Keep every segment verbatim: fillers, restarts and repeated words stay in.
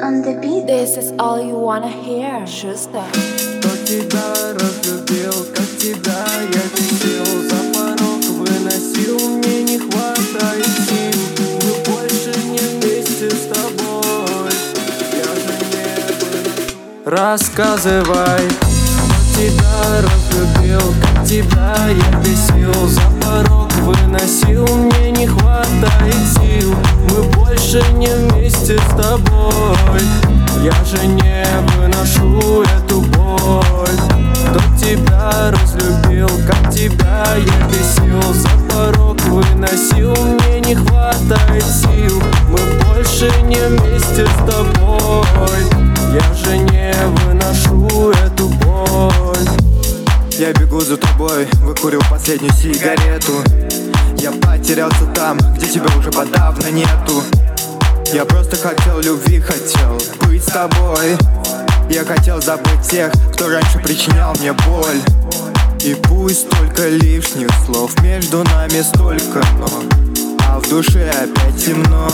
on the beat. This is all you wanna hear, Шуста. Кто тебя разлюбил, как тебя я бесил, за порог выносил, мне не хватает сил. Мы больше не вместе с тобой, я же не выношу. Рассказывай, кто тебя разлюбил, как тебя я бесил, за порог выносил, мне не хватает сил. Мы больше не вместе с тобой, я же не выношу эту боль. Кто тебя разлюбил, как тебя я бесил, за порог выносил, мне не хватает сил. Мы больше не вместе с тобой, я же не выношу эту боль. Я бегу за тобой, выкурил последнюю сигарету. Я потерялся там, где тебя уже подавно нету. Я просто хотел любви, хотел быть с тобой. Я хотел забыть тех, кто раньше причинял мне боль. И пусть только лишних слов, между нами столько, но а в душе опять темно.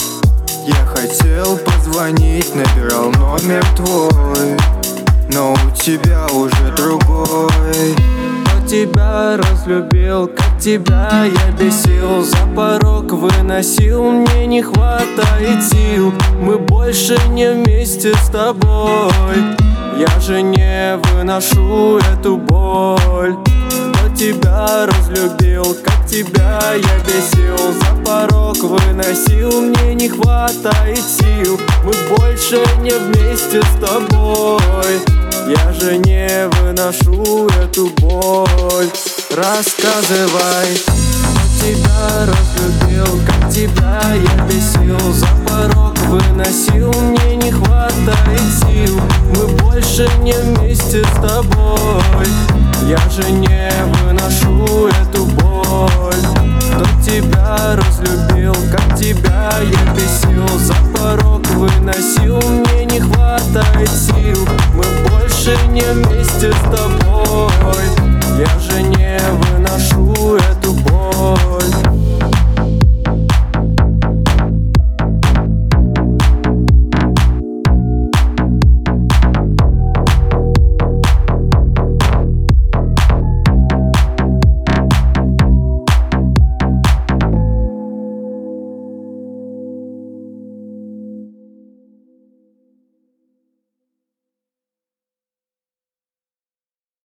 Я хотел позвонить, набирал номер твой, но у тебя уже другой. Кто тебя разлюбил, как тебя я бесил, за порог выносил, мне не хватает сил. Мы больше не вместе с тобой, я же не выношу эту боль. Кто тебя разлюбил, как тебя я бесил, за порог выносил, мне не хватает сил. Мы больше не вместе с тобой, я же не выношу эту боль. Рассказывай, кто тебя разлюбил, как тебя я бесил, за порог выносил, мне не хватает сил. Мы больше не вместе с тобой, я же не выношу эту боль. Кто тебя разлюбил, как тебя я бесил, за порог выносил, мне не хватает сил. Мы больше не вместе с тобой, я же не выношу эту боль.